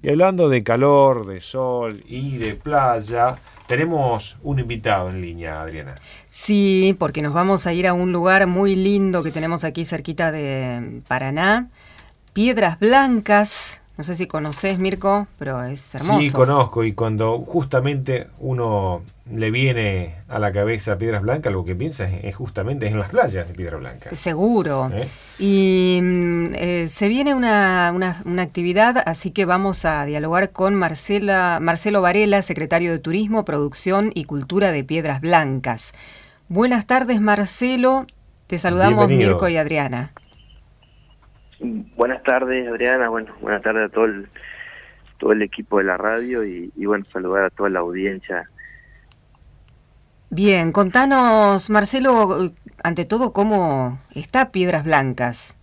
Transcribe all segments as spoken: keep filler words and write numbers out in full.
Y hablando de calor, de sol y de playa, tenemos un invitado en línea, Adriana. Sí, porque nos vamos a ir a un lugar muy lindo que tenemos aquí cerquita de Paraná, Piedras Blancas. No sé si conoces, Mirko, pero es Sí, hermoso. conozco, y cuando justamente uno le viene a la cabeza Piedras Blancas, lo que piensa es, es justamente en las playas de Piedras Blancas. Seguro. ¿Eh? Y mm, eh, se viene una, una, una actividad, así que vamos a dialogar con Marcela, Marcelo Varela, secretario de Turismo, Producción y Cultura de Piedras Blancas. Buenas tardes, Marcelo. Te saludamos Mirko Bienvenido. y Adriana. Buenas tardes, Adriana. Bueno, buenas tardes a todo el, todo el equipo de la radio y, y bueno, saludar a toda la audiencia. Bien, contanos, Marcelo, ante todo, ¿cómo está Piedras Blancas?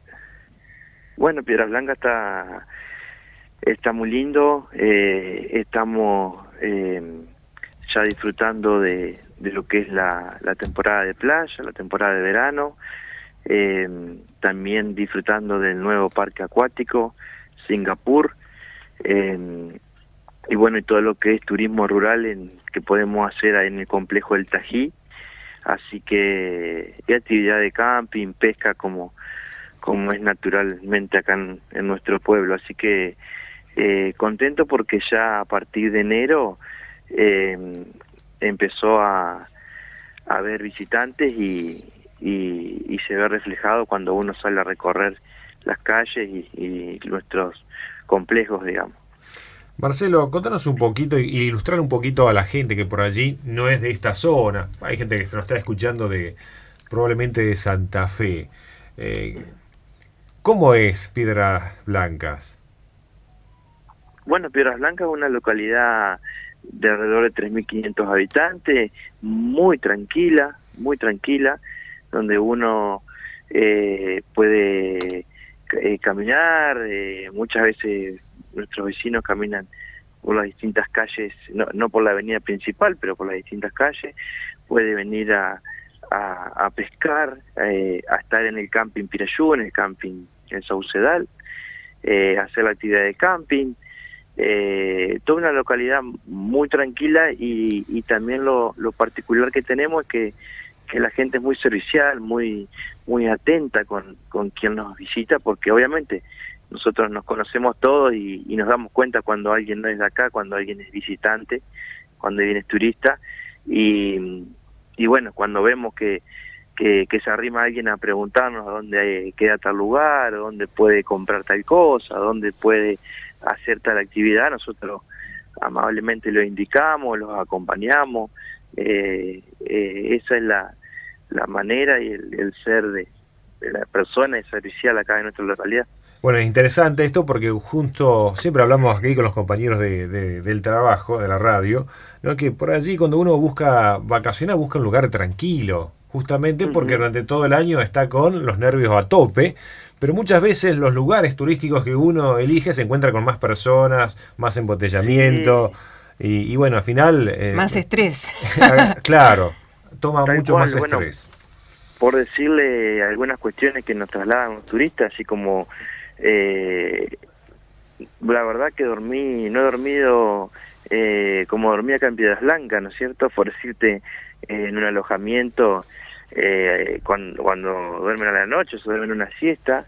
Bueno, Piedras Blancas está, está muy lindo. Eh, estamos eh, ya disfrutando de, de lo que es la, la temporada de playa, la temporada de verano. Eh, también disfrutando del nuevo parque acuático, Singapur. Eh, y bueno, y todo lo que es turismo rural en, que podemos hacer en el complejo del Tají, así que y actividad de camping, pesca como como es naturalmente acá en, en nuestro pueblo, así que eh, contento porque ya a partir de enero eh, empezó a, a haber visitantes y, y, y se ve reflejado cuando uno sale a recorrer las calles y, y nuestros complejos, digamos. Marcelo, contanos un poquito y ilustrar un poquito a la gente que por allí no es de esta zona. Hay gente que nos está escuchando de probablemente de Santa Fe. Eh, ¿Cómo es Piedras Blancas? Bueno, Piedras Blancas es una localidad de alrededor de tres mil quinientos habitantes, muy tranquila, muy tranquila, donde uno eh, puede eh, caminar, eh, muchas veces nuestros vecinos caminan por las distintas calles, no, no por la avenida principal, pero por las distintas calles, puede venir a, a, a pescar, eh, a estar en el camping Pirayú, en el camping en Saucedal, eh, hacer la actividad de camping, eh, toda una localidad muy tranquila y, y también lo, lo particular que tenemos es que, que la gente es muy servicial, muy, muy atenta con, con quien nos visita, porque obviamente nosotros nos conocemos todos y, y nos damos cuenta cuando alguien no es de acá, cuando alguien es visitante, cuando alguien es turista, y, y bueno, cuando vemos que, que, que se arrima alguien a preguntarnos a dónde queda tal lugar, dónde puede comprar tal cosa, dónde puede hacer tal actividad, nosotros amablemente lo indicamos, los acompañamos, eh, eh, esa es la, la manera y el, el ser de, de la persona es servicial acá en nuestra localidad. Bueno, es interesante esto porque justo siempre hablamos aquí con los compañeros de, de- del trabajo, de la radio, ¿no? Que por allí cuando uno busca vacacionar busca un lugar tranquilo, justamente porque Uh-huh. durante todo el año está con los nervios a tope, pero muchas veces los lugares turísticos que uno elige se encuentra con más personas, más embotellamiento Sí, y, y bueno, al final, eh, Más estrés. claro, toma tal mucho más cual. Bueno, estrés. por decirle algunas cuestiones que nos trasladan los turistas, así como eh, la verdad que dormí, no he dormido eh, como dormía acá en Piedras Blancas, ¿no es cierto? Por decirte, eh, en un alojamiento, eh, cuando, cuando duermen a la noche, se duermen una siesta,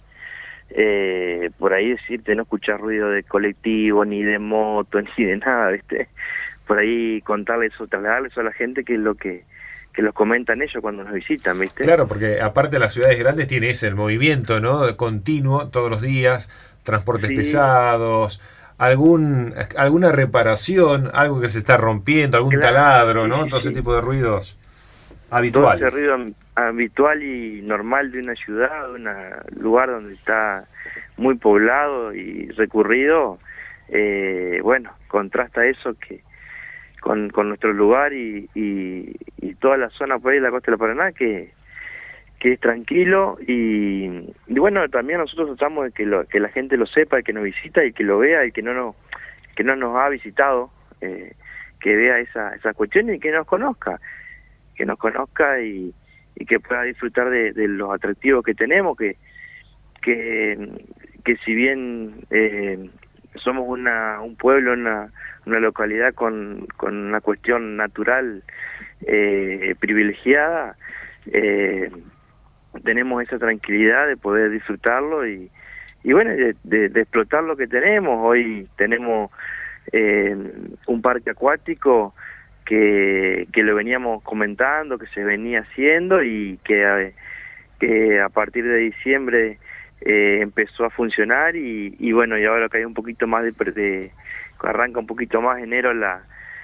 eh, por ahí decirte, no escuchar ruido de colectivo, ni de moto, ni de nada, ¿viste? Por ahí contarles o trasladarles a la gente que es lo que, que los comentan ellos cuando nos visitan, ¿viste? Claro, porque aparte las ciudades grandes tiene ese el movimiento, ¿no? Continuo todos los días, transportes Sí, pesados, algún alguna reparación, algo que se está rompiendo, algún claro, taladro, sí, ¿no? sí, Todo ese sí. tipo de ruidos Todo ese habituales. ruido am- habitual y normal de una ciudad, de un lugar donde está muy poblado y recurrido, eh, bueno, contrasta eso que con, con nuestro lugar y, y, y toda la zona por ahí de la costa del Paraná que, que es tranquilo y, y bueno, también nosotros tratamos de que, lo, que la gente lo sepa, el que nos visita y que lo vea y que no nos, que no nos ha visitado, eh, que vea esa, esa cuestión y que nos conozca que nos conozca y, y que pueda disfrutar de, de los atractivos que tenemos, que que, que si bien eh, somos una un pueblo, una, una localidad con, con una cuestión natural eh, privilegiada. Eh, tenemos esa tranquilidad de poder disfrutarlo y, y bueno, de, de, de explotar lo que tenemos. Hoy tenemos eh, un parque acuático que, que lo veníamos comentando, que se venía haciendo y que, que a partir de diciembre eh, empezó a funcionar y, y bueno, y ahora que hay un poquito más de, de arranca un poquito más enero la,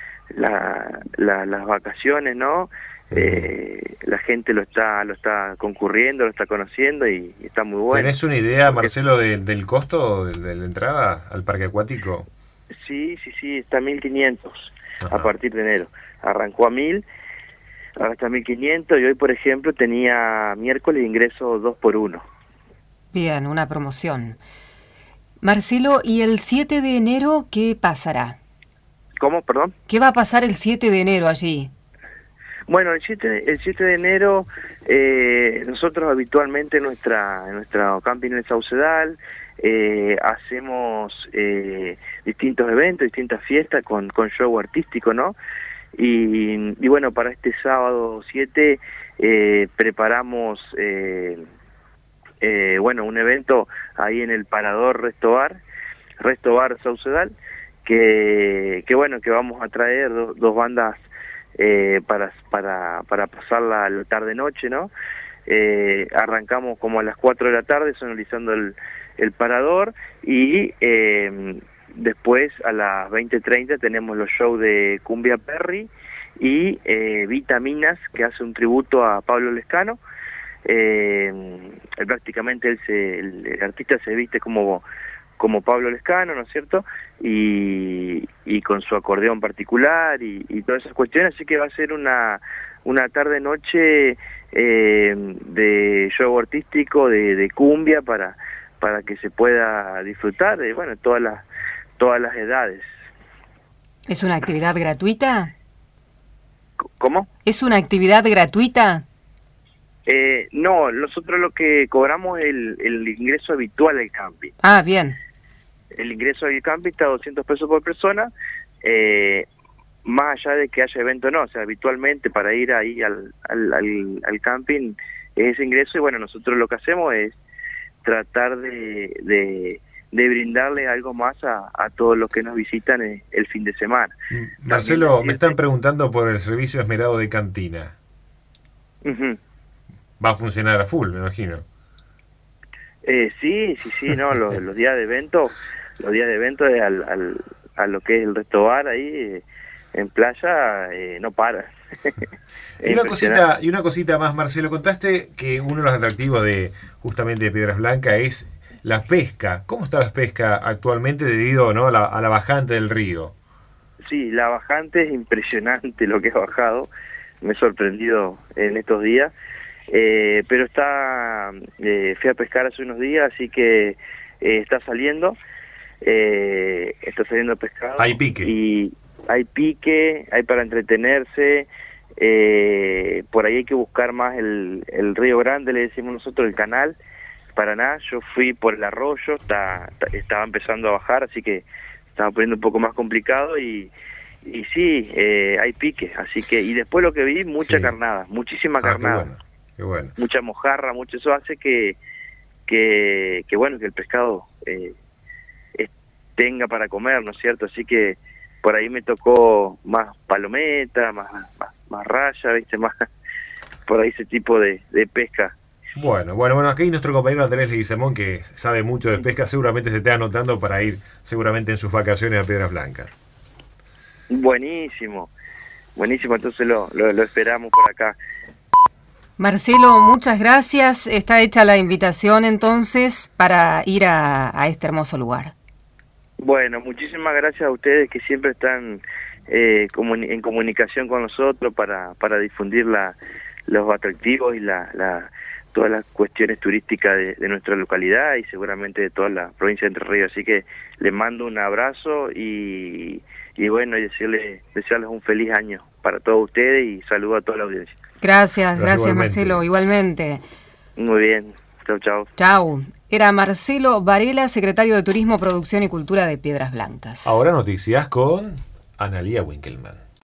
la, la las vacaciones, ¿no? Eh, la gente lo está lo está concurriendo, lo está conociendo y, y está muy bueno. ¿Tenés una idea, porque, Marcelo, de, del costo de, de la entrada al parque acuático? Sí, sí, sí, está a mil quinientos a partir de enero. Arrancó a mil, ahora está a mil quinientos y hoy, por ejemplo, tenía miércoles ingreso dos por uno. Bien, una promoción. Marcelo, ¿y el siete de enero qué pasará? ¿Cómo, perdón? ¿Qué va a pasar el siete de enero allí? Bueno, el siete, el siete de enero eh, nosotros habitualmente en nuestra en nuestro camping en el Saucedal eh, hacemos eh, distintos eventos, distintas fiestas con, con show artístico, ¿no? Y, y bueno, para este sábado siete eh, preparamos eh, eh, bueno, un evento ahí en el Parador Resto Bar, Resto Bar Saucedal, que, que bueno, que vamos a traer do, dos bandas Eh, para para para pasar la, la tarde noche, ¿no? Eh, arrancamos como a las cuatro de la tarde sonorizando el, el parador y eh, después a las veinte treinta tenemos los shows de Cumbia Perry y eh, Vitaminas, que hace un tributo a Pablo Lescano. Eh, él, prácticamente él se, el, el artista se viste como como Pablo Lescano, ¿no es cierto? Y, y con su acordeón particular y, y todas esas cuestiones, así que va a ser una una tarde-noche eh, de show artístico, de, de cumbia, para para que se pueda disfrutar de, bueno, todas las, todas las edades. ¿Es una actividad gratuita? ¿Cómo? ¿Es una actividad gratuita? Eh, no, nosotros lo que cobramos es el, el ingreso habitual del camping. Ah, bien. El ingreso del camping está a doscientos pesos por persona, eh, más allá de que haya evento o no, o sea, habitualmente para ir ahí al, al, al, al camping es ese ingreso y bueno, nosotros lo que hacemos es tratar de, de, de brindarle algo más a, a todos los que nos visitan el, el fin de semana. Marcelo, También, me están preguntando por el servicio esmerado de cantina. Uh-huh. Va a funcionar a full, me imagino. Eh, sí, sí, sí, no, los, los días de evento, los días de evento al, al, a lo que es el Resto Bar ahí eh, en playa eh, no para. y una cosita, y una cosita más, Marcelo, contaste que uno de los atractivos de justamente de Piedras Blancas es la pesca. ¿Cómo está la pesca actualmente debido, ¿no?, a la, a la bajante del río? Sí, la bajante es impresionante lo que ha bajado. Me he sorprendido en estos días. Eh, pero está, eh, fui a pescar hace unos días, así que eh, está saliendo, eh, está saliendo pescado. Hay pique. Y hay pique, hay para entretenerse, eh, por ahí hay que buscar más el, el Río Grande, le decimos nosotros, el canal, Paraná. Yo fui por el arroyo, está, estaba empezando a bajar, así que estaba poniendo un poco más complicado y... Y sí, eh, hay pique, así que... Y después lo que vi, mucha sí. carnada, muchísima ah, carnada. Qué bueno. Qué bueno. Mucha mojarra, mucho, eso hace que que, que bueno, que el pescado eh, es, tenga para comer, ¿no es cierto? Así que por ahí me tocó más palometa, más más, más raya, ¿viste? Más por ahí ese tipo de, de pesca. Bueno, bueno, bueno, aquí nuestro compañero Andrés Leguizamón, que sabe mucho de pesca, seguramente se esté anotando para ir seguramente en sus vacaciones a Piedras Blancas. Buenísimo, buenísimo, entonces lo, lo, lo esperamos por acá. Marcelo, muchas gracias. Está hecha la invitación entonces para ir a, a este hermoso lugar. Bueno, muchísimas gracias a ustedes que siempre están eh, comuni- en comunicación con nosotros para, para difundir la, los atractivos y la, la, todas las cuestiones turísticas de, de nuestra localidad y seguramente de toda la provincia de Entre Ríos. Así que les mando un abrazo y, y bueno, y decirles, desearles un feliz año para todos ustedes y saludo a toda la audiencia. Gracias, gracias, gracias Marcelo, igualmente. Muy bien, chau, chau. Chau. Era Marcelo Varela, secretario de Turismo, Producción y Cultura de Piedras Blancas. Ahora noticias con Analía Winkelmann.